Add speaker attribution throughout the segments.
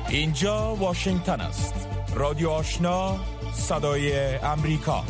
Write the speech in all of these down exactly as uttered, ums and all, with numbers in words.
Speaker 1: اینجا واشنگتن است. رادیو آشنا، صدای امریکا.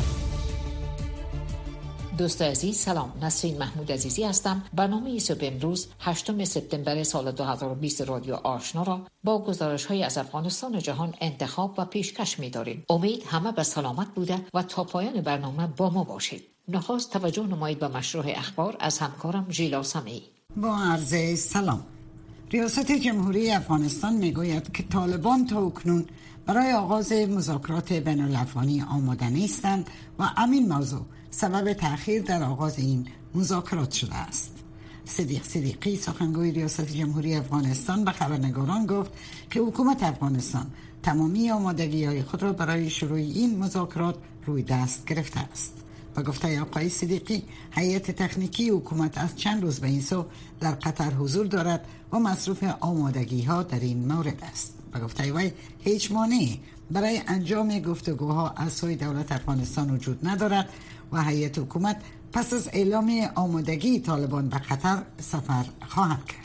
Speaker 2: دوست عزیز سلام، نسرین محمود عزیزی هستم. برنامه صبح امروز هشتم سپتامبر سال دو هزار و بیست رادیو آشنا را با گزارش‌های از افغانستان و جهان انتخاب و پیشکش می‌داریم. امید همه به سلامت بوده و تا پایان برنامه با ما باشید. نخست توجه نمایید به مشروع اخبار از همکارم ژیلا سمیعی.
Speaker 3: با عرض سلام. ریاست جمهوری افغانستان میگوید که طالبان تا اکنون برای آغاز مذاکرات بین الافغانی آماده نیستند و همین موضوع سبب تأخیر در آغاز این مذاکرات شده است. صدیق صدیقی سخنگوی ریاست جمهوری افغانستان به خبرنگاران گفت که حکومت افغانستان تمامی آمادگی‌های خود را برای شروع این مذاکرات روی دست گرفته است. با گفته آقای صدیقی، هیئت تکنیکی حکومت از چند روز به این سو در قطر حضور دارد و مصروف آمادگی ها در این مورد است. با گفته وی هیچ مانعی برای انجام گفتگوها از سوی دولت افغانستان وجود ندارد و هیئت حکومت پس از اعلام آمادگی طالبان به قطر سفر خواهد کرد.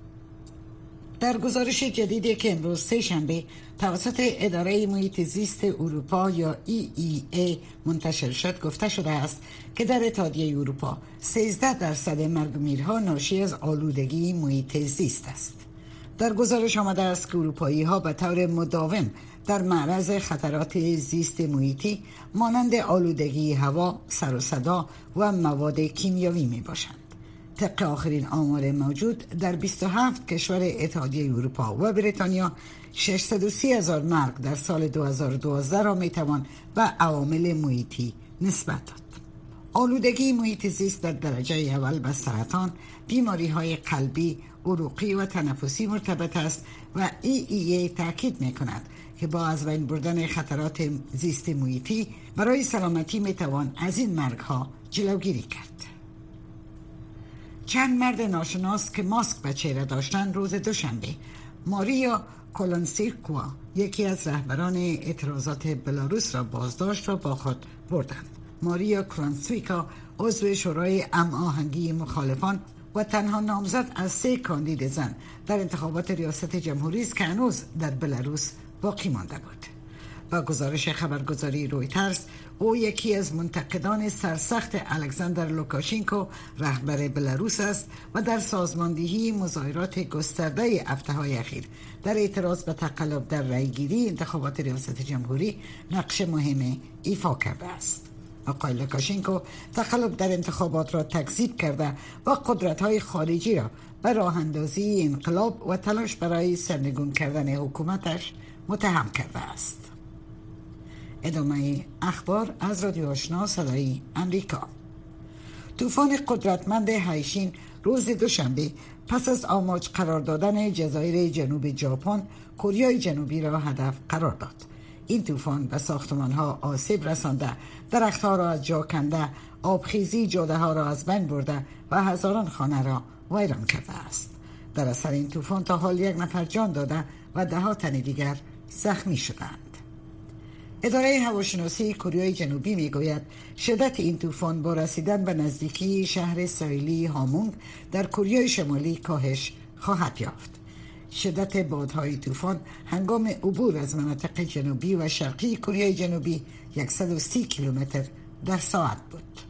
Speaker 3: در گزارش جدیدی که امروز سه شنبه توسط اداره محیط زیست اروپا یا ای ای ای منتشر شد گفته شده است که در اتحادیه اروپا سیزده درصد مرگ و میرها ناشی از آلودگی محیط زیست است. در گزارش آمده است که اروپایی ها به طور مداوم در معرض خطرات زیست محیطی مانند آلودگی هوا، سر و صدا و مواد کیمیاوی می باشند. طبق آخرین آمار موجود در بیست و هفت کشور اتحادیه اروپا و بریتانیا ششصد و سی هزار مرگ در سال دو هزار و دوازده را میتوان به عوامل محیطی نسبت داد. آلودگی محیط زیست در درجه اول به سرطان، بیماری های قلبی، عروقی و تنفسی مرتبط است و ای ای ای تاکید میکند که با از بین بردن خطرات زیست محیطی برای سلامتی میتوان از این مرگ ها جلوگیری کرد. چند مرد ناشناس که ماسک به چهره داشتند روز دوشنبه ماریا کولانسیرکوا، یکی از رهبران اعتراضات بلاروس، را بازداشت و با خود بردند. ماریا کولانسیرکوا عضو شورای هماهنگی مخالفان و تنها نامزد از سه کاندید زن در انتخابات ریاست جمهوری است که هنوز در بلاروس باقی مانده بود. با گزارش خبرگزاری رویترز، او یکی از منتقدان سرسخت الکساندر لوکاشنکو رهبر بلاروس است و در سازماندهی مظاهرات گسترده هفته‌های اخیر در اعتراض به تقلب در رأیگیری انتخابات ریاست جمهوری نقش مهمی ایفا کرده است. آقای لوکاشنکو تقلب در انتخابات را تکذیب کرده و قدرت‌های خارجی را به راه اندازی انقلاب و تلاش برای سرنگون کردن حکومتش متهم کرده است. ادامه اخبار از رادیو آشنا صدای امریکا. طوفان قدرتمند هایشین روز دوشنبه پس از آماج قرار دادن جزایر جنوب ژاپن کره جنوبی را هدف قرار داد. این طوفان به ساختمان‌ها آسیب رسانده، درخت‌ها را از جا کنده، آبخیزی جاده‌ها را از بین برده و هزاران خانه را ویران کرده است. در اثر این طوفان تا حال یک نفر جان داده و ده ها تن دیگر زخمی شدند. اداره هواشناسی کره جنوبی میگوید شدت این طوفان با رسیدن به نزدیکی شهر ساحلی هامونگ در کره شمالی کاهش خواهد یافت. شدت بادهای طوفان هنگام عبور از مناطق جنوبی و شرقی کره جنوبی صد و سی کیلومتر در ساعت بود.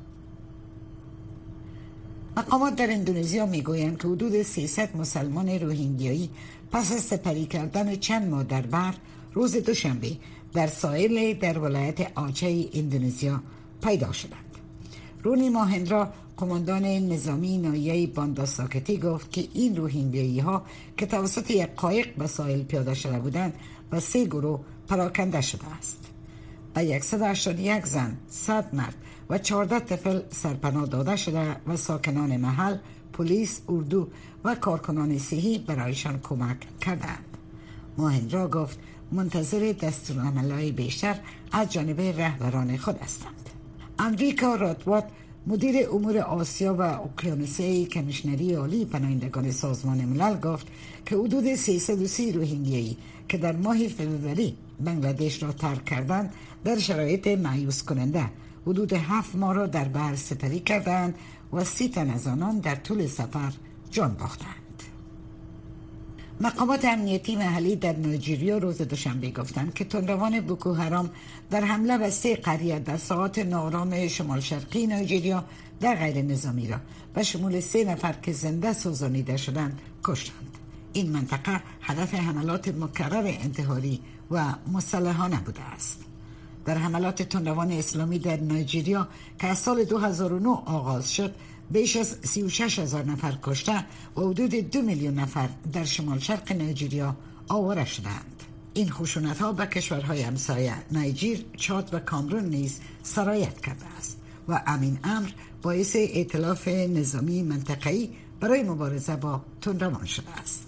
Speaker 3: مقامات در اندونزیا میگویند که حدود سیصد مسلمان روهینگیایی پس از سپری کردن چند ماه در بحر روز دوشنبه در ساحل در ولایت آچه اندونزیا پیدا شدند. رونی ماهندرا، قماندان نظامی ناحیه باندا ساکتی، گفت که این روهینگیایی ها که توسط یک قایق به ساحل پیاده شده بودند و سه گروه پراکنده شده است. به صد و هشتاد و یک زن، صد مرد و چهارده طفل سرپناه داده شده و ساکنان محل، پلیس، اردو و کارکنان صحی برایشان کمک کردند. ماهندرا گفت منتظر دستورالعمل‌های بیشتر از جانب رهبران خود هستند. امریکا راتوات، مدیر امور آسیا و اقیانوسیه کمیشنری عالی پناهندگان سازمان ملل، گفت که حدود سیصد و سی روهینگیایی که در ماه فوریه بنگلادش را ترک کردند در شرایط مایوس کننده حدود هفت ماه را در بحر سپری کردند و سی تن از آنان در طول سفر جان باختند. مقامات امنیتی محلی در نایجریا روز دوشنبه گفتند که تندروان بوکو حرام در حمله به سه قریه در ساحات ناآرام شمال شرقی نایجریا در غیر نظامی را به شمول سه نفر که زنده سوزانیده شدند کشتند. این منطقه هدف حملات مکرر انتحاری و مسلحانه بوده است. در حملات تندروان اسلامی در نایجریا که از سال دو هزار و نه آغاز شد، بیش از سی و شش هزار نفر کشته و حدود دو میلیون نفر در شمال شرق نایجریا آواره شدند. این خشونت‌ها به کشورهای همسایه نایجر، چاد و کامرون نیز سرایت کرده است و همین امر باعث ائتلاف نظامی منطقه‌ای برای مبارزه با تندروان شده است.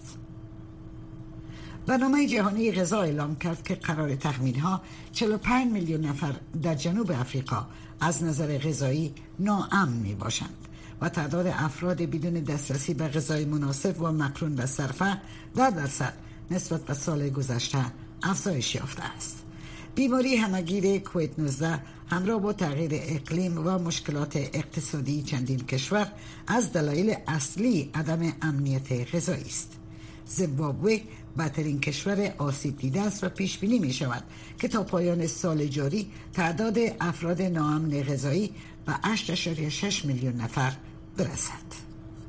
Speaker 3: برنامه جهانی غذا اعلام کرد که قرار تخمین‌ها چهل و پنج میلیون نفر در جنوب افریقا از نظر غذایی ناامن میباشند و تعداد افراد بدون دسترسی به غذای مناسب و مقرون به صرفه ده درصد نسبت به سال گذشته افزایش یافته است. بیماری همگیر کووید نوزده همراه با تغییر اقلیم و مشکلات اقتصادی چندین کشور از دلایل اصلی عدم امنیت غذایی است. زیمبابوه بدترین کشور آسیب دیده است و پیش بینی می شود که تا پایان سال جاری تعداد افراد ناامن غذایی به هشت ممیز شش میلیون نفر برسد.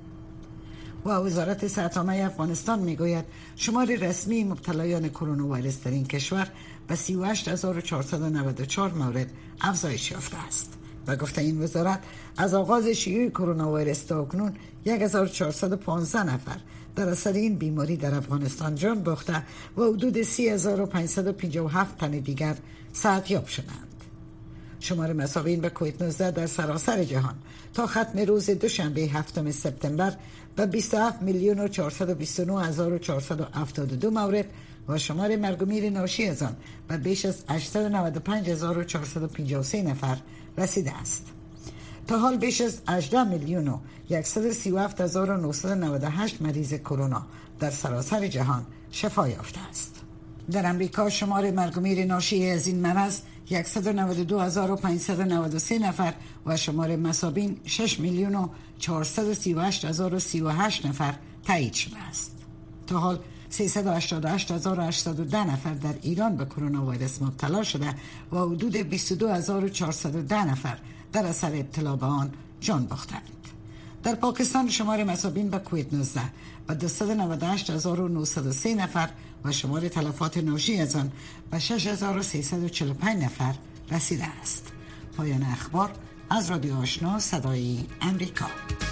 Speaker 3: و وزارت صحت عامه افغانستان می گوید شمار رسمی مبتلایان کرونا ویروس در این کشور به سی و هشت هزار و چهارصد و نود و چهار مورد افزایش یافته است. و گفته این وزارت از آغاز شیوع کرونا ویروس تا اکنون هزار و چهارصد و پانزده نفر در اثر این بیماری در افغانستان جان باخته و حدود سی هزار و پانصد و پنجاه و هفت تن دیگر صحتیاب شدند. شمار مصابین به کووید نوزده در سراسر جهان تا ختم روز دوشنبه هفتم سپتامبر به بیست و هفت میلیون و چهارصد و بیست و نه هزار و چهارصد و هفتاد و دو مورد و شمار مرگ و میر ناشی از آن به بیش از هشتصد و نود و پنج هزار و چهارصد و پنجاه و سه نفر رسیده است. تا حال بیش از هجده میلیون و صد و سی و هفت هزار و نهصد و نود و هشت مریض کرونا در سراسر جهان شفا یافته است. در امریکا شمار مرگ و میر ناشی از این مرض صد و نود و دو هزار و پانصد و نود و سه نفر و شمار مصابین شش میلیون و چهارصد و سی و هشت هزار و سی و هشت نفر تایید شده است. تا حال سیصد و هشتاد و هشت هزار و هشتصد و ده نفر در ایران به کرونا ویروس مبتلا شده و حدود بیست و دو هزار و چهارصد و ده نفر در اثر ابتلا به آن جان باختند. در پاکستان شمار مصابین به کووید نوزده به دویست و نود و هشت هزار و نهصد و سه نفر و شمار تلفات ناشی از آن به شش هزار و سیصد و چهل و پنج نفر رسیده است. پایان اخبار از رادیو آشنا صدای امریکا.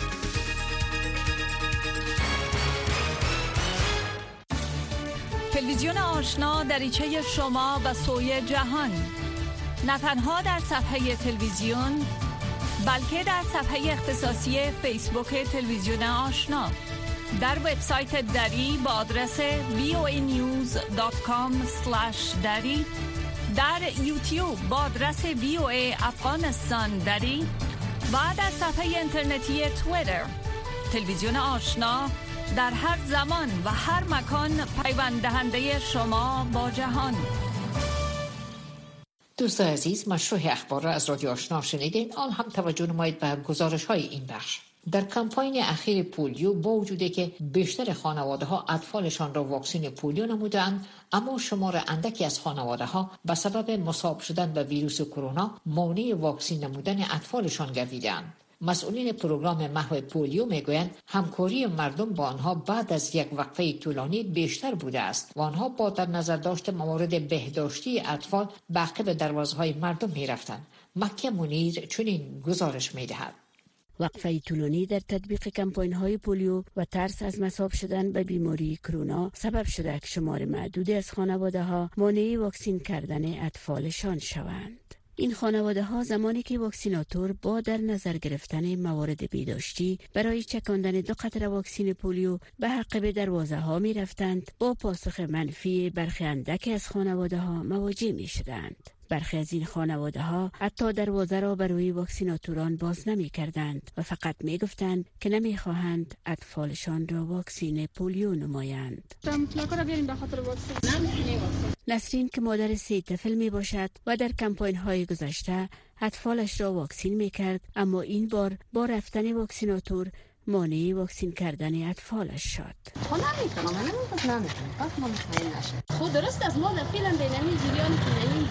Speaker 4: تلویزیون آشنا دریچه شما به سوی جهان، نه تنها در صفحه تلویزیون بلکه در صفحه اختصاصی فیسبوک تلویزیون آشنا، در وبسایت دری با آدرس وی او ای نیوز دات کام اسلش دری، در یوتیوب با آدرس وی او ای افغانستان دری و در صفحه اینترنتی توییتر. تلویزیون آشنا در هر زمان و هر مکان پیوند دهنده شما با جهان.
Speaker 2: دوستان عزیز، مشروع اخبار را از رادیو آشنا شنیدین. آن هم توجه نمایید به گزارش های این بخش. در کمپاین اخیر پولیو با وجودی که بیشتر خانواده ها اطفالشان را واکسن پولیو نمودند، اما شمار اندکی از خانواده ها به سبب مصاب شدن به ویروس کرونا مانع واکسن نمودن اطفالشان گردیدند. مسئولین پروگرام محو پولیو میگویند همکاری مردم با آنها بعد از یک وقفه طولانی بیشتر بوده است و آنها با در نظر داشت موارد بهداشتی اطفال به عقب دروازه‌های مردم میرفتند. مکه منیر چنین گزارش میدهد.
Speaker 5: وقفه طولانی در تطبیق کمپاین‌های پولیو و ترس از مصاب شدن به بیماری کرونا سبب شده که شمار معدودی از خانواده‌ها مانع واکسین کردن اطفالشان شوند. این خانواده ها زمانی که واکسیناتور با در نظر گرفتن موارد بهداشتی برای چکاندن دو قطره واکسن پولیو به عقب دروازه ها می رفتند، با پاسخ منفی برخی اندکی از خانواده ها مواجه می شدند. برخی از این خانواده ها حتی دروازه را برای واکسیناتوران باز نمی کردند و فقط می گفتند که نمی خواهند اطفالشان را واکسن پولیو نمایند. نسرین که مادر سه طفل می باشد و در کمپاین های گذشته اطفالش را واکسین می کرد، اما این بار با رفتن واکسیناتور مانع واکسین کردن اطفالش شد.
Speaker 6: خب نمیکنم، من نمیکنم نمیکنم پس ما مطمئن نشه. خود درست از ما در فیلم بینمی جریان اینمی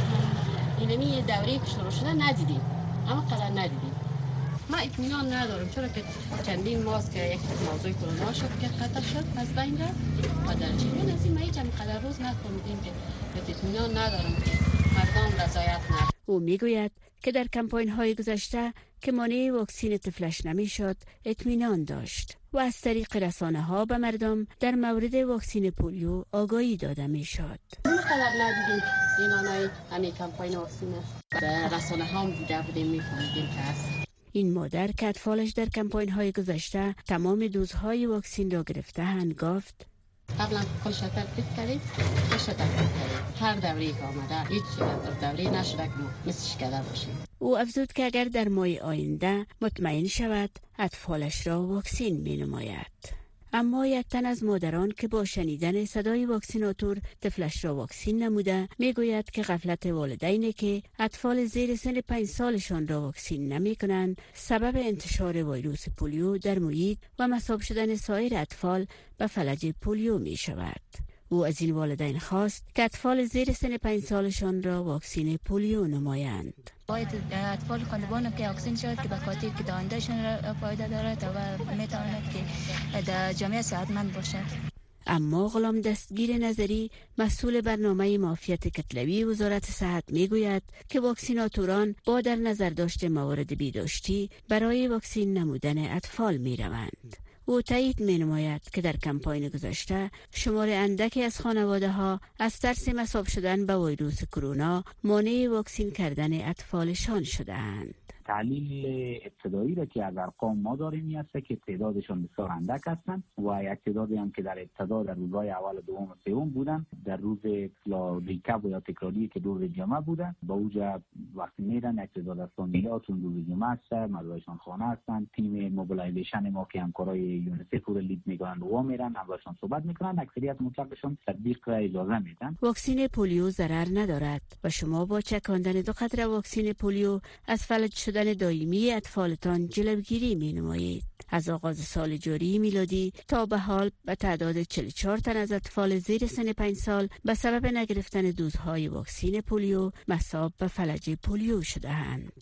Speaker 6: اینمی دوره که شروع شده ندیدیم، اما قدر ندیدیم. ما اطمینان ندارم چرا که چندین ماست که یک موضوع کرونا شد که قطع شد از بین رفت و در جریان از این ما هیچ قدر روز نفهمیدیم که اطمینان ندارم که مردم رضایت ندارن.
Speaker 5: او میگوید که در کمپاین های گذشته که مانع واکسین طفلش نمیشد اطمینان داشت و از طریق رسانه ها به مردم در مورد واکسین پولیو آگاهی داده میشد.
Speaker 6: اینقدر ندیدیم این آنهای همین کمپاین واکسین در رسانه ها هم دیده بودیم میفهمیدیم که هست.
Speaker 5: این مادر که اطفالش در کمپاین های گذشته تمام دوزهای واکسین را گرفته‌اند گفت
Speaker 6: قبلا کل شکر پیت کردید کل شکر پیت کردید هر دوری که آمده هیچ دوری نشده که مثل شکر باشیم.
Speaker 5: او افزود که اگر در ماه آینده مطمئن شود اطفالش را واکسین می نماید. اما یک تن از مادران که با شنیدن صدای واکسیناتور طفلش را واکسین نموده میگوید که غفلت والدینی که اطفال زیر سن پنج سالشان را واکسین نمی کنند سبب انتشار ویروس پولیو در محیط و مصاب شدن سایر اطفال به فلج پولیو می شود. او از این والدین خواست که اطفال زیر سن پنج سالشان را واکسین پولیو نمایند.
Speaker 7: باید اطفال خانوادگان که واکسین شود که به خاطر که دایندهشان را فایده دارد و میتواند که در جامعه صحتمند باشد.
Speaker 5: اما غلام دستگیر نظری مسئول برنامه معافیت کتلوی وزارت صحت میگوید که واکسیناتوران با در نظر داشت موارد بیداشتی برای واکسین نمودن اطفال میروند. او تایید می نماید که در کمپاین گذشته شمار اندکی از خانواده ها از ترس مصاب شدن به ویروس کرونا مانع واکسین کردن اطفالشان شده اند.
Speaker 8: تحلیل ابتدایی را که از ارقام ما داریم میاد که تعدادشان بسیار اندک هستند و یک تعدادی هم که در ابتدا در روزهای اول و دوم و سوم بودند در روز یا ریکاب یا تکراری که دو روز جمعه بودند با اوجا وقتی میرن یک تعداد از فامیلاتون روز جمعه است مردایشان خانه هستند تیم موبیلایزیشن ما که همکارای یونیسف رو لید میکنن و میرن همراهشان صحبت میکنن اکثریت مطلقشان تطبیق را اجازه میدن.
Speaker 5: واکسین پولیو ضرر ندارد و شما با چکاندن دو قطره واکسین پولیو از فلج شدن دائمی اطفالتان جلوگیری می نمایید. از آغاز سال جاری میلادی تا به حال به تعداد چهل و چهار تن از اطفال زیر سن پنج سال به سبب نگرفتن دوزهای واکسین پولیو مصاب به فلج پولیو شده‌اند.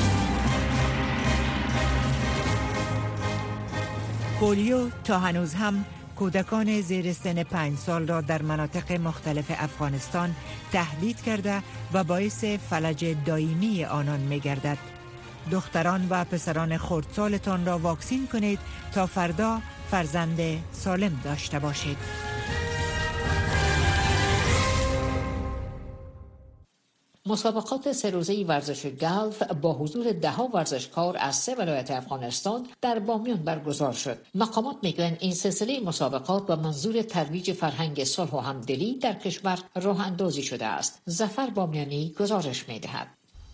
Speaker 9: پولیو تا هنوز هم کودکان زیر سن پنج سال را در مناطق مختلف افغانستان تهدید کرده و باعث فلج دائمی آنان می گردد. دختران و پسران خردسالتان را واکسین کنید تا فردا فرزند سالم داشته باشید.
Speaker 2: مسابقات سه روزه ورزش گلف با حضور ده ها ورزشکار از سه ولایت افغانستان در بامیان برگزار شد. مقامات میگویند این سلسله مسابقات با منظور ترویج فرهنگ صلح و همدلی در کشور راه اندازی شده است. ظفر بامیانی گزارش میدهد.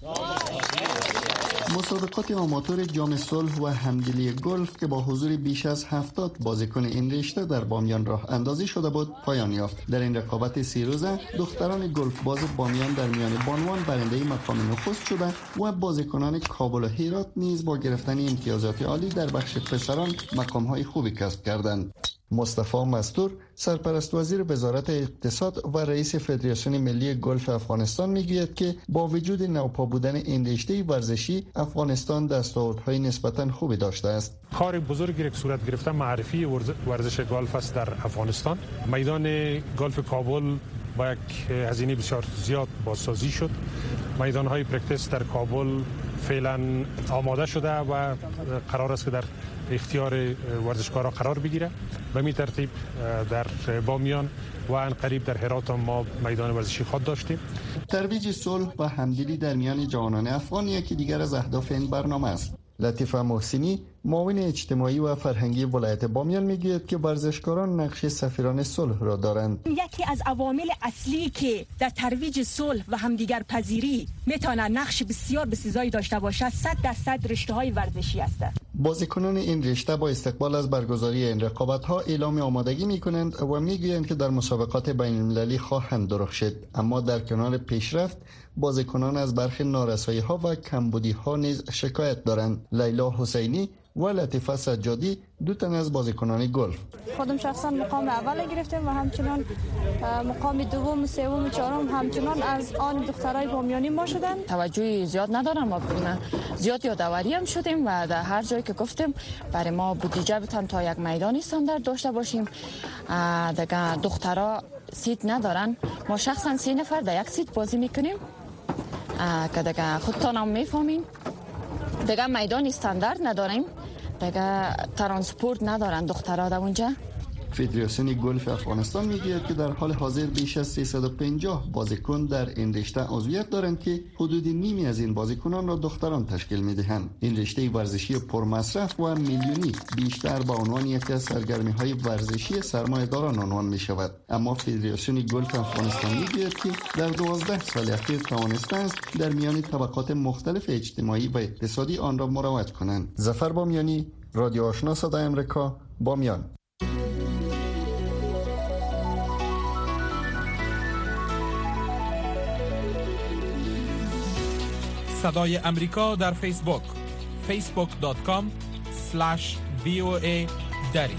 Speaker 10: مسابقات آماتور جام صلح و همدلی گلف که با حضور بیش از هفتاد بازیکن این رشته در بامیان راه اندازی شده بود پایان یافت. در این رقابت سی روزه دختران گلف باز بامیان در میان بانوان برنده مقام نخست شده و بازیکنان کابل و هرات نیز با گرفتن امتیازات عالی در بخش پسران مقام‌های خوبی کسب کردند. مصطفی مستور سرپرست وزیر وزارت اقتصاد و رئیس فدراسیون ملی گلف افغانستان میگوید که با وجود نوپا بودن این رشته ورزشی افغانستان دستاوردهای نسبتاً خوبی داشته است.
Speaker 11: کار بزرگی که صورت گرفته معرفی ورزش گلف است در افغانستان. میدان گلف کابل با یک هزینه بسیار زیاد بازسازی شد. میدان‌های پرکتیس در کابل فعلا آماده شده و قرار است که در اختیار ورزشکاران قرار بگیره. به می ترتیب در بامیان و ان قریب در هرات ما میدان ورزشی خود داشتیم.
Speaker 10: ترویج صلح و همدلی در میان جوانان افغان یکی دیگر از اهداف این برنامه است. لطیفه محسنی معاون اجتماعی و فرهنگی ولایت بامیان میگوید که ورزشکاران نقش سفیران صلح را دارند.
Speaker 12: یکی از عوامل اصلی که در ترویج صلح و همدیگر پذیری میتونه نقش بسیار بسزایی داشته باشد صد درصد رشته‌های ورزشی است.
Speaker 10: بازیکنان این رشته با استقبال از برگزاری این رقابت‌ها اعلام آمادگی می‌کنند و میگویند که در مسابقات بین‌المللی خواهند درخشید، اما در کنار پیشرفت بازیکنان از برخی نارسایی‌ها و کمبودی‌ها نیز شکایت دارند. لیلا حسینی و لطیفه سجادی دو تن از بازیکنان گلف.
Speaker 13: خودم شخصا مقام اول گرفتم و همچنان مقام دوم، سوم و چهارم همچنان از آن دخترای بامیانی ما شدن.
Speaker 14: توجه زیاد ندارم، ما زیاد یادآوری هم شدیم و در هر جایی که گفتیم برای ما بودجه بتن تا یک میدان استاندارد داشته باشیم. دیگه دخترها سیت ندارن، ما شخصا سه نفر در یک سیت بازی میکنیم که دیگه خودتان هم میفهمین. دیگه میدان استاندارد نداریم، دیگه ترانسپورت ندارن دخترها در اونجا.
Speaker 10: فدراسیون گلف افغانستان میگوید که در حال حاضر بیش از سیصد و پنجاه بازیکن در این رشته عضویت دارند که حدود نیمی از این بازیکنان را دختران تشکیل میدهند. این رشته ورزشی پرمصرف و میلیونی بیشتر با عنوان یکی از سرگرمی‌های ورزشی سرمایه‌داران عنوان می‌شود. اما فدراسیون گلف افغانستان میگوید که در دوازده سال اخیر توانسته است در میان طبقات مختلف اجتماعی و اقتصادی آن را مروج کنند. ظفر بامیانی، رادیو آشنا صدای آمریکا، بامیان.
Speaker 1: صدای امریکا در فیسبوک فیسبوک دات کام اسلش وی او ای دری.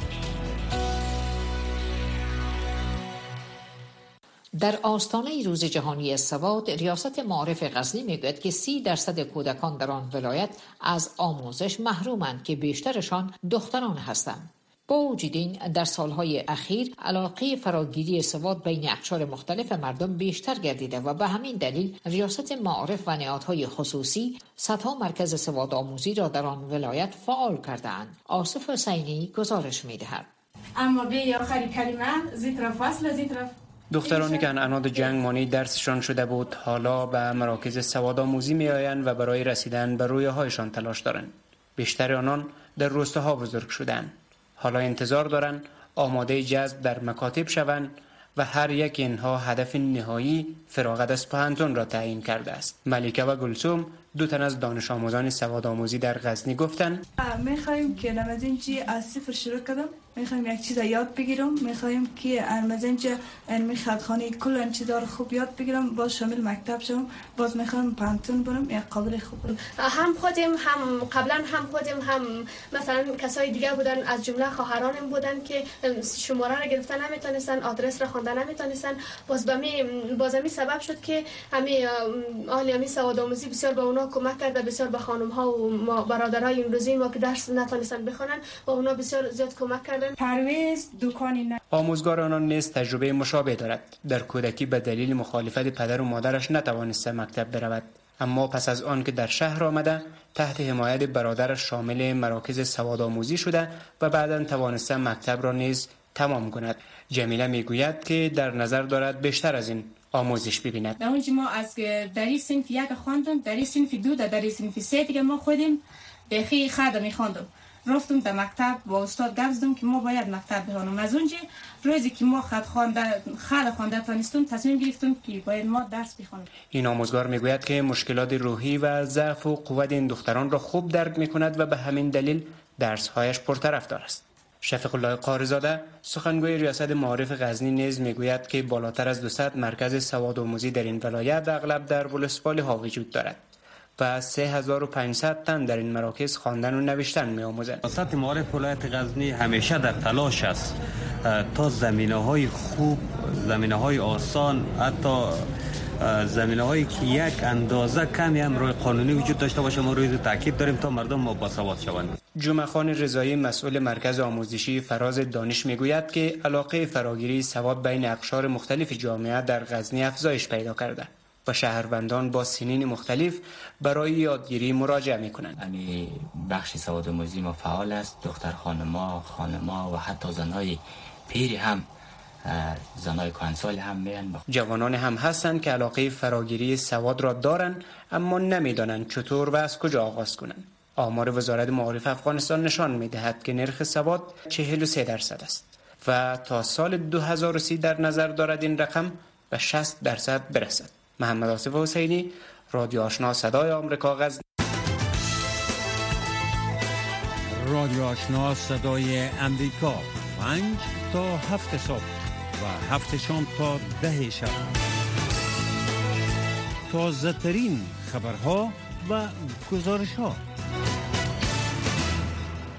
Speaker 2: در آستانه روز جهانی سواد، ریاست معارف غزنی میگوید که سی درصد کودکان در آن ولایت از آموزش محرومند که بیشترشان دختران هستند. با وجود این، در سالهای اخیر علاقه فراگیری سواد بین اقشار مختلف مردم بیشتر گردیده و به همین دلیل ریاست معارف و نهادهای خصوصی صدها مرکز سواد آموزی را در آن ولایت فعال کرده‌اند. آصف حسینی گزارش می‌دهد.
Speaker 15: اما به آخری کلمه ذکر فصل ذکر
Speaker 16: دخترانی که عنعنات جنگ مانی درسشان شده بود حالا به مراکز سواد آموزی می آیند و برای رسیدن به رویاهایشان تلاش دارند. بیشتر آنان در روستاها بزرگ شدند. حالا انتظار دارند آماده جذب در مکاتب شوند و هر یک اینها هدف نهایی فراغت از پانتون را تعیین کرده است. ملیکه و گلسوم دو تن از دانش آموزان سواد آموزی در غزنی گفتند
Speaker 17: میخوایم که نمازینجی از صفر شروع کردم، میخوایم یک چیز یاد بگیرم، میخوایم که نمازینجی علمی خدخانی کل این چیزا رو خوب یاد بگیرم، باز شامل مکتب شوم، باز میخوایم پانتون برم یک قابل خوب برم.
Speaker 6: هم خودم هم قبلا هم خودم هم مثلا کسای دیگه بودن، از جمله خواهرانم بودن که شماره را گرفتن نمیتونستن، آدرس را خواندن نمیتونستن، باز به می باز می سبب شد که همه اهالی سواد آموزی بسیار به اونا کمک کرد و بسیار به خانم ها و ما برادرای امروزی ما که درس نتونستن بخونن و اونا بسیار زیاد کمک کردن.
Speaker 15: پرویز دکانی نه.
Speaker 16: آموزگار آنان نیز تجربه مشابه دارد. در کودکی به دلیل مخالفت پدر و مادرش نتوانسته مکتب برود، اما پس از آن که در شهر آمده تحت حمایت برادرش شامل مراکز سواد آموزی شده و بعداً توانسته مکتب را نیز تمام کند. جمیله میگوید که در نظر دارد بیشتر از این آموزش ببیند.
Speaker 15: در اونجا ما از در این صنف یک خواندم، در این صنف دو، در این صنف سه دیگه ما خودیم بخی خرد میخواندم. رفتم در مکتب با استاد گپ زدم که ما باید مکتب بخوانم. از اونجا روزی که ما خط خوانده خرد خوانده تونستم تصمیم گرفتم که باید ما درس بخوانیم.
Speaker 16: این آموزگار میگوید که مشکلات روحی و ضعف و قوت این دختران را خوب درک میکند و به همین دلیل درس‌هایش پرطرفدار است. شفیق الله قاری‌زاده سخنگوی ریاست معارف غزنی نیز میگوید که بالاتر از دویست مرکز سواد آموزی در این ولایت اغلب در ولسوالی ها وجود دارد و سه هزار و پانصد تن در این مراکز خواندن و نوشتن می‌آموزند.
Speaker 18: ریاست معارف ولایت غزنی همیشه در تلاش است تا زمینه‌های خوب، زمینه‌های آسان، حتی زمینه‌هایی که یک اندازه کمی هم روی قانونی وجود داشته باشه ما روی تاکید داریم تا مردم ما باسواد شوند.
Speaker 16: جمعه خان رضایی مسئول مرکز آموزشی فراز دانش میگوید که علاقه فراگیری سواد بین اقشار مختلف جامعه در غزنی افزایش پیدا کرده و شهروندان با سنین مختلف برای یادگیری مراجعه میکنند.
Speaker 19: یعنی بخش سواد آموزی ما فعال است، دختر خانما، خانما و حتی زنای پیری هم زنای کهنسال هم میان.
Speaker 16: جوانان هم هستند که علاقه فراگیری سواد را دارند اما نمیدانند چطور و از کجا آغاز کنند. آمار وزارت معارف افغانستان نشان میدهد که نرخ سواد چهل و سه درصد است و تا سال دو هزار و سی در نظر دارد این رقم به شصت درصد برسد. محمد آصف حسینی، رادیو آشنا صدای آمریکا، غزنی.
Speaker 20: رادیو آشنا صدای امریکا، پنج تا هفت صبح و هفت شام تا ده شب. تازه ترین خبرها و گزارش ها.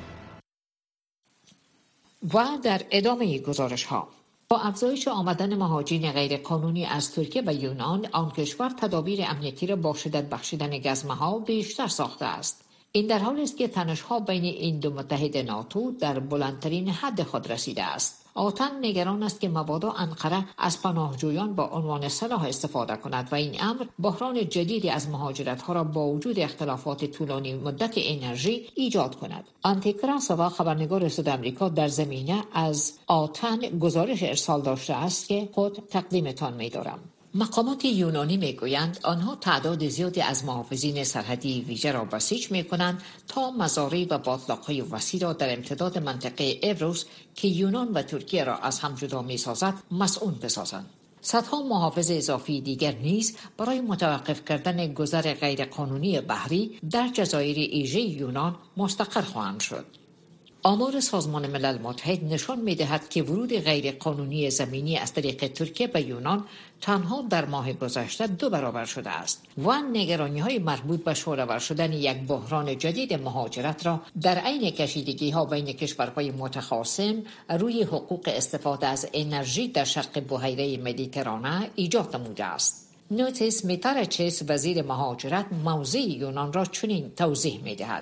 Speaker 2: و در ادامه گزارش ها، با افزایش آمدن مهاجرین غیرقانونی از ترکیه و یونان، آن کشور تدابیر امنیتی را با شدت بخشیدن گزمه‌ها بیشتر ساخته است. این در حالی است که تنش‌ها بین این دو متحد ناتو در بلندترین حد خود رسیده است. آتن نگران است که مبادا انقره از پناهجویان با عنوان سلاح استفاده کند و این امر بحران جدیدی از مهاجرت‌ها را با وجود اختلافات طولانی مدت انرژی ایجاد کند. آنتیکراسووا، خبرنگار صدای آمریکا، در زمینه از آتن گزارش ارسال داشته است که خود تقدیمتان می‌دارم. مقامات یونانی میگویند آنها تعداد زیادی از محافظین سرحدی ویژه را بسیج میکنند تا مزارع و باتلاق‌های وسیع را در امتداد منطقه اوروس که یونان و ترکیه را از هم جدا میسازد مسئول بسازند. صدها محافظ اضافی دیگر نیز برای متوقف کردن گذر غیرقانونی بحری در جزایر ایژه یونان مستقر خواهند شد. آمار سازمان ملل متحد نشان می‌دهد که ورود غیرقانونی زمینی از طریق ترکیه به یونان تنها در ماه گذشته دو برابر شده است و نگرانی‌های مربوط به شورآور شدن یک بحران جدید مهاجرت را در عین کشیدگی‌ها بین کشورهای متخاصم روی حقوق استفاده از انرژی در شرق بحیره مدیترانه ایجاد نموده است. نوتیس میتارچس، وزیر مهاجرت، موضع یونان را چنین توضیح می‌دهد.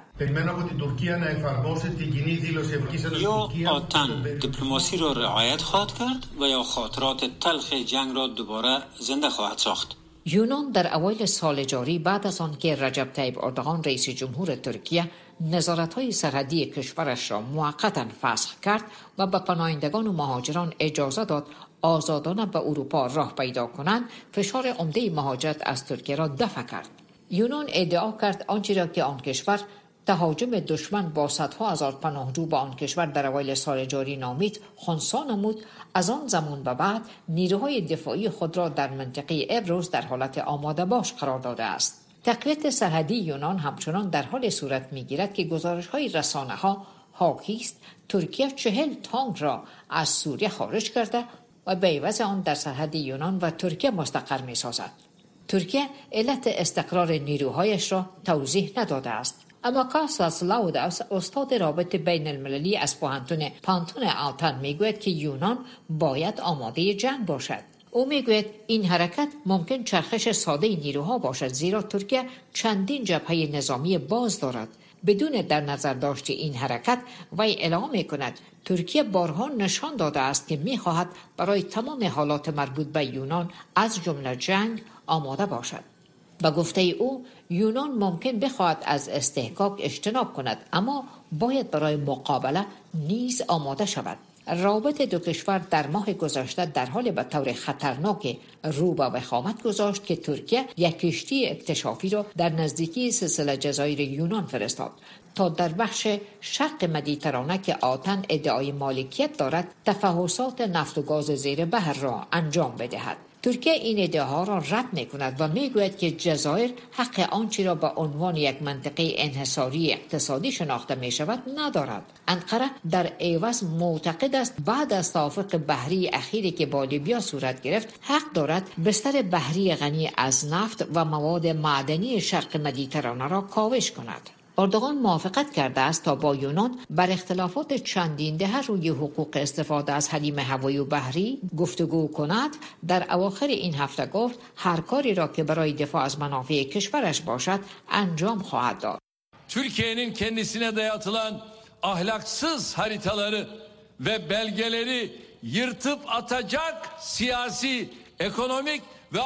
Speaker 21: یا آتن دیپلماسی را رعایت خواهد کرد و یا خاطرات تلخ جنگ را دوباره زنده خواهد ساخت.
Speaker 2: یونان در اوایل سال جاری بعد از آن که رجب طیب اردوغان رئیس جمهور ترکیه نظارت‌های سرحدی کشورش را موقتا فسخ کرد و به پناهندگان و مهاجران اجازه داد آزادانه به اروپا راه پیدا کنند، فشار عمده مهاجرت از ترکیه را دفع کرد. یونان ادعا کرد آنچه را که آن کشور تهاجم دشمن با صدها هزار پناهجو به آن کشور در اوایل سال جاری نامید خنثی نمود، از آن زمان به بعد نیروهای دفاعی خود را در منطقه اوروس در حالت آماده باش قرار داده است. تقویت سرحدی یونان همچنان در حال صورت می‌گیرد که گزارش‌های رسانه‌ها حاکی است ترکیه چهل تانک را از سوریه خارج کرده و به عوض آن در سرحد یونان و ترکیه مستقر می‌سازد. ترکیه علت استقرار نیروهایش را توضیح نداده است. اما کاساس لاوداس، استاد رابطه بین المللی از پوهنتون پانتون آلتن، میگوید که یونان باید آماده جنگ باشد. او میگوید این حرکت ممکن چرخش ساده نیروها باشد، زیرا ترکیه چندین جبهه نظامی باز دارد. بدون در نظر داشت این حرکت، وی اعلام میکند ترکیه بارها نشان داده است که میخواهد برای تمام حالات مربوط به یونان از جمله جنگ آماده باشد. به گفته او یونان ممکن بخواهد از استحقاق اجتناب کند، اما باید برای مقابله نیز آماده شود. رابطه دو کشور در ماه گذشته در حال به طور خطرناک رو به وخامت گذاشت که ترکیه یک کشتی اکتشافی را در نزدیکی سلسله جزایر یونان فرستاد تا در بخش شرق مدیترانه که آتن ادعای مالکیت دارد تفحصات نفت و گاز زیر بحر را انجام بدهد. ترکیه این ادعاها را رد می‌کند و می‌گوید که جزایر حق آنچه را به عنوان یک منطقه انحصاری اقتصادی شناخته می‌شود ندارد. انقره در عوض معتقد است بعد از توافق بحری اخیری که با لیبیا صورت گرفت حق دارد بستر بحری غنی از نفت و مواد معدنی شرق مدیترانه را کاوش کند. اردوغان موافقت کرده است تا با یونان بر اختلافات چندین دهه روی حقوق استفاده از حریم هوایی و بحری گفتگو کند. در اواخر این هفته گفت هر کاری را که برای دفاع از منافع کشورش باشد انجام خواهد داد.
Speaker 22: Türkiye'nin kendisine dayatılan ahlaksız haritaları ve belgeleri yırtıp atacak siyasi, ekonomik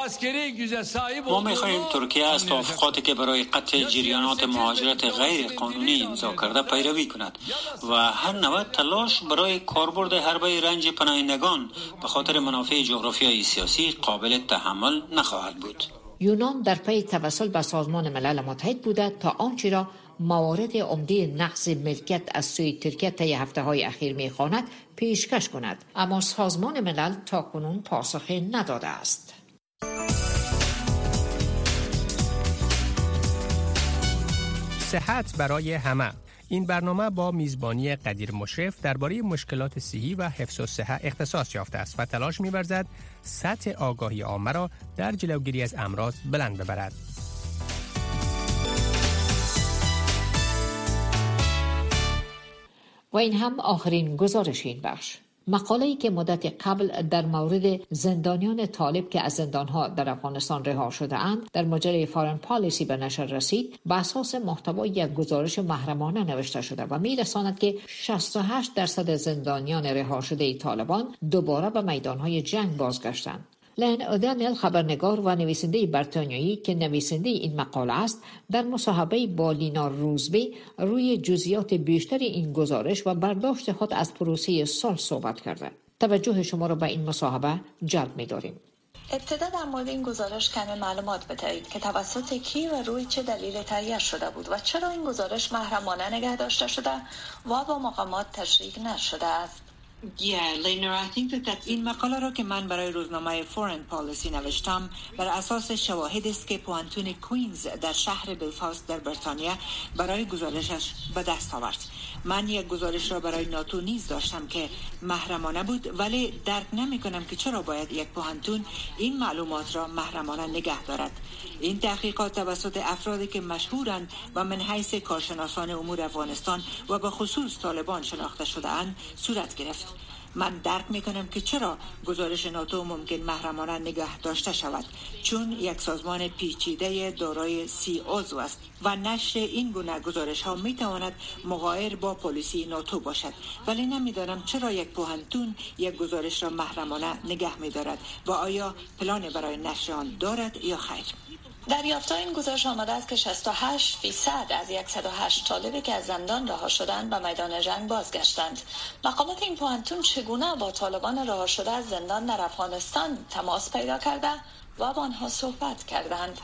Speaker 21: ما می‌خواهیم ترکیه از توافقاتی که برای قطع جریانات مهاجرت غیر قانونی امضا کرده پیروی کند و هر نوع تلاش برای کاربرد حربه رنج پناهندگان به خاطر منافع جغرافیایی سیاسی قابل تحمل نخواهد بود.
Speaker 2: یونان در پی توسل به سازمان ملل متحد بوده تا آنچه را موارد عمده نقض ملکیت از سوی ترکیه طی هفته‌های اخیر می‌خواند پیشکش کند، اما سازمان ملل تاکنون پاسخی نداده است.
Speaker 23: صحت برای همه. این برنامه با میزبانی قدیر مشرف درباره مشکلات صحی و حفظ الصحه اختصاص یافته است و تلاش می‌ورزد سطح آگاهی عامه را در جلوگیری از امراض بلند ببرد.
Speaker 2: و این هم آخرین گزارش این بخش. مقاله‌ای که مدت قبل در مورد زندانیان طالب که از زندانها در افغانستان رها شده اند در مجله فارن پالیسی به نشر رسید، بر اساس محتوای یک گزارش محرمانه نوشته شده و می‌رساند که شصت و هشت درصد زندانیان رها شده طالبان دوباره به میدانهای جنگ بازگشتند. لن اودانل، خبرنگار و نویسنده بریتانیایی که نویسنده این مقاله است، در مصاحبه با لینا روزبی روی جزئیات بیشتر این گزارش و برداشت خود از پروسه صلح صحبت کرده. توجه شما را به این مصاحبه جلب می‌داریم.
Speaker 3: ابتدا در مورد این گزارش کمی معلومات بدهید که توسط کی و روی چه دلیل تهیه شده بود و چرا این گزارش محرمانه نگه داشته شده و با مقامات تشریح نشده است.
Speaker 4: این مقاله را که من برای روزنامه فورن پالیسی نوشتم بر اساس شواهدی است که پوانتون کوینز در شهر بلفاست در بریتانیا برای گزارشش به دست آورد. من یک گزارش را برای ناتو نیز داشتم که محرمانه بود، ولی درک نمی کنم که چرا باید یک پوانتون این معلومات را محرمانه نگه دارد. این تحقیقات توسط افرادی که مشهورند و من حیث کارشناسان امور افغانستان و به خصوص طالبان شناخته شده اند صورت گرفت. من درک میکنم که چرا گزارش ناتو ممکن محرمانه نگه داشته شود، چون یک سازمان پیچیده دارای سی عضو است و نشر این گونه گزارش ها میتواند مغایر با پالیسی ناتو باشد، ولی نمیدانم چرا یک پوهنتون یک گزارش را محرمانه نگه میدارد و آیا پلان برای نشر آن دارد یا خیر.
Speaker 3: دریافت این گزارش آمده است که شصت و هشت فیصد از صد و هشت طالبی که از زندان رها شدند به میدان جنگ بازگشتند. مقامات این پوهنتون چگونه با طالبان رها شده از زندان در افغانستان تماس پیدا کرده و با آنها صحبت کردند؟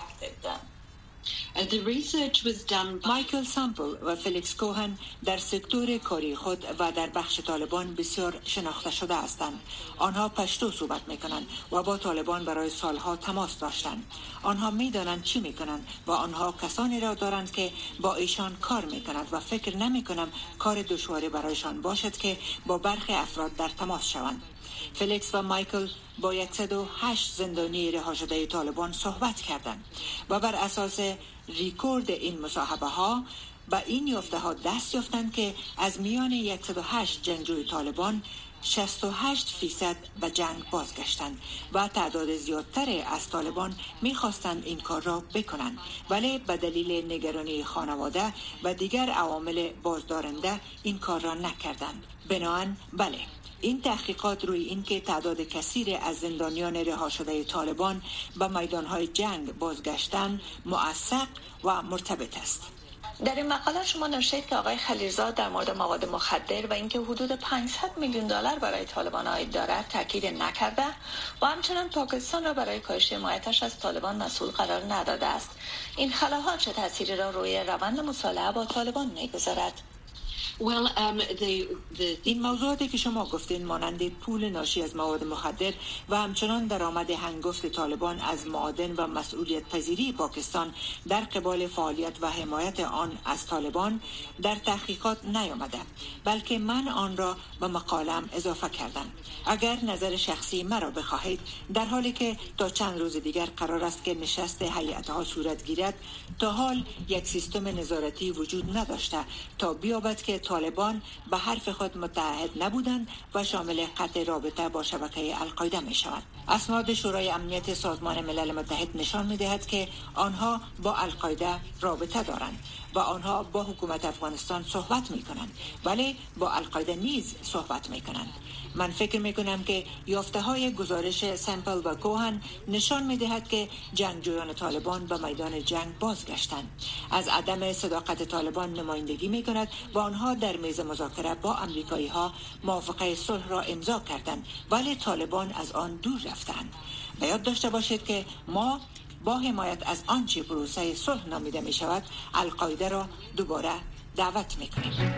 Speaker 4: مایکل سامپل و فلیکس کوهن در سکتور کاری خود و در بخش طالبان بسیار شناخته شده هستند. آنها پشتو صحبت میکنند و با طالبان برای سالها تماس داشتند. آنها میدانند چی میکنند و آنها کسانی را دارند که با ایشان کار میکنند و فکر نمیکنم کار دشواری برایشان باشد که با برخی افراد در تماس شوند. فلیکس و مایکل با صد و هشت زندانی رها شده طالبان صحبت کردند و بر اساس ریکورد این مصاحبه ها با این یافته ها دست یافتند که از میان صد و هشت جنگجوی طالبان شصت و هشت فیصد به جنگ بازگشتند و تعداد زیادتر از طالبان میخواستند این کار را بکنند، ولی به دلیل نگرانی خانواده و دیگر عوامل بازدارنده این کار را نکردند. بنابراین بله، این تحقیقات روی این که تعداد کثیر از زندانیان رها شده طالبان به میدانهای جنگ بازگشتن موثق و مرتبط است.
Speaker 3: در این مقاله شما نوشتید که آقای خلیلزاد در مورد مواد مخدر و اینکه حدود پانصد میلیون دلار برای طالبان عاید دارد تاکید نکرده و همچنین پاکستان را برای کاهش حمایتش از طالبان مسئول قرار نداده است. این خلاها چه تأثیری را روی روند مصالحه با طالبان میگذارد؟
Speaker 4: Well, um, the, the... این موضوعاتی که شما گفتین مانند پول ناشی از مواد مخدر و همچنان درآمد هنگفت طالبان از معادن و مسئولیت پذیری پاکستان در قبال فعالیت و حمایت آن از طالبان در تحقیقات نیامده، بلکه من آن را به مقالم اضافه کردم. اگر نظر شخصی مرا بخواهید، در حالی که تا چند روز دیگر قرار است که نشست هیئت‌ها صورت گیرد، تا حال یک سیستم نظارتی وجود نداشته تا بیابد که طالبان به حرف خود متعهد نبودند و شامل قطع رابطه با شبکه القاعده می شوند. اسناد شورای امنیت سازمان ملل متحد نشان می دهد که آنها با القاعده رابطه دارند و آنها با حکومت افغانستان صحبت می کنند، ولی با القاعده نیز صحبت می کنند. من فکر می کنم که یافته های گزارش سامپل و کوهن نشان می دهد که جنگجویان طالبان به میدان جنگ بازگشتند. از عدم صداقت طالبان نمایندگی می کند و آنها در میز مذاکره با امریکایی ها موافقه صلح را امضا کردند، ولی طالبان از آن دور رفتند. و یاد داشته باشید که ما با حمایت از آنچه پروسه صلح نامیده می شود القاعده را دوباره دعوت می کنیم.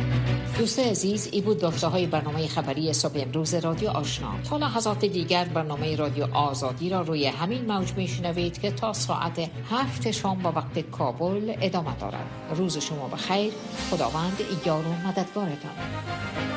Speaker 2: دوست عزیز، ای بود داشته های برنامه خبری صبح امروز رادیو آشنا. تا لحظات دیگر برنامه رادیو آزادی را روی همین موج میشنوید که تا ساعت هفت شام با وقت کابل ادامه دارد. روز شما بخیر. خداوند یار و مددگارتان.